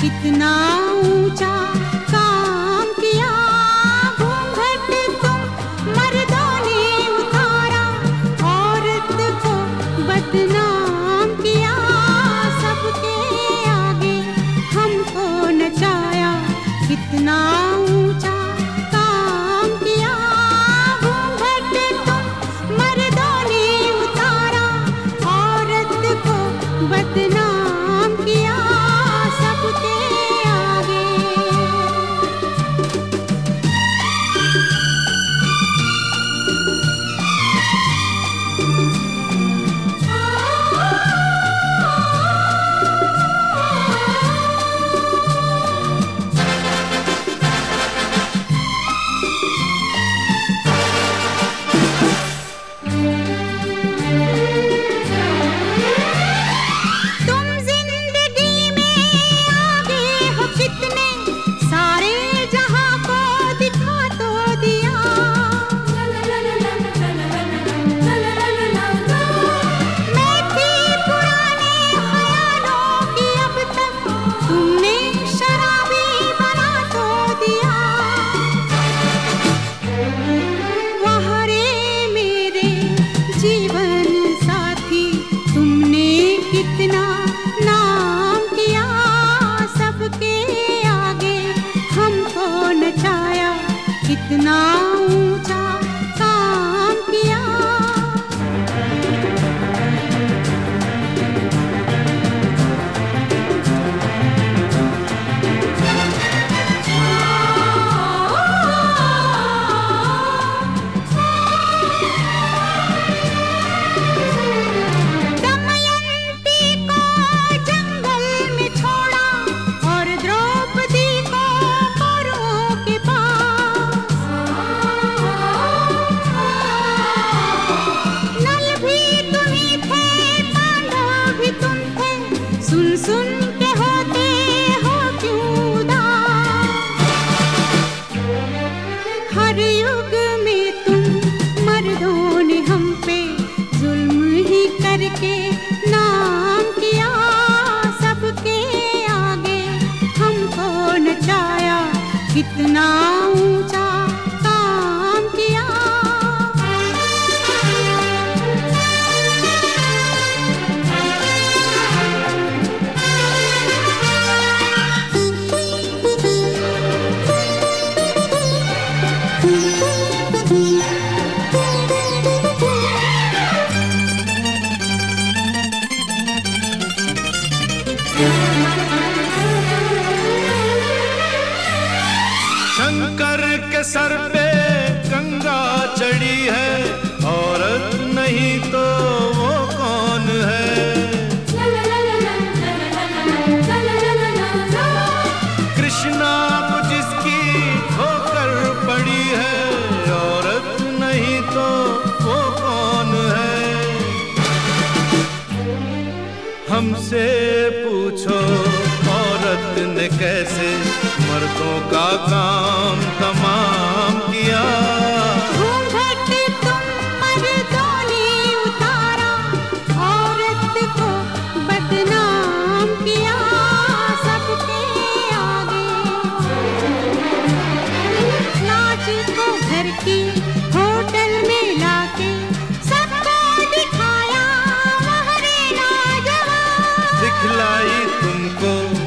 कितना ऊंचा काम किया, घूंघट तुम मर्दों ने उतारा, औरत को बदनाम किया, सबके आगे हमको नचाया। कितना ऊंचा काम किया, घूंघट तुम मर्दों ने उतारा, औरत को बदनाम किया, सबके आगे। कितना नाम किया, सबके आगे हमको नचाया। कितना ऊंचा काम किया। सुन सुन के होते हो क्यों उदास, हर युग में तुम मर्दों ने हम पे जुल्म ही करके नाम किया, सबके आगे हमको नचाया। कितना ऊंचा काम किया। शंकर के सर पे गंगा चढ़ी है, औरत नहीं तो वो कौन है? कृष्णा को जिसकी ठोकर पड़ी है, औरत नहीं तो वो कौन है? हमसे पूछो औरत ने कैसे मर्दों का काम तमाम किया। घूंघट तुम मर्दों ने उतारा, औरत को बदनाम किया, सबके आगे। नाच को घर की होटल में लाके सबको दिखाया महरे लाजवाब, दिखलाई तुमको